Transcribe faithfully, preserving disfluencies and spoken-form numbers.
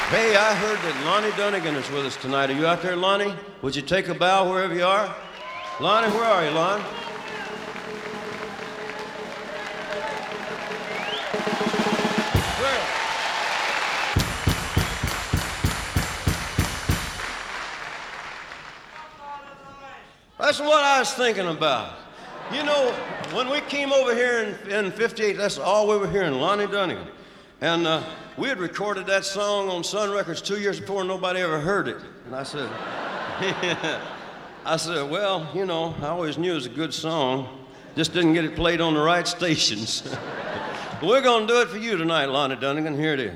Hey, I heard that Lonnie Donegan is with us tonight. Are you out there, Lonnie? Would you take a bow wherever you are? Lonnie, where are you, Lon? Where? That's what I was thinking about. You know, when we came over here in, in fifty-eight, that's all we were hearing, Lonnie Donegan. And uh, we had recorded that song on Sun Records two years before, and nobody ever heard it. And I said, I said, well, you know, I always knew it was a good song, just didn't get it played on the right stations. We're going to do it for you tonight, Lonnie Donegan. Here it is.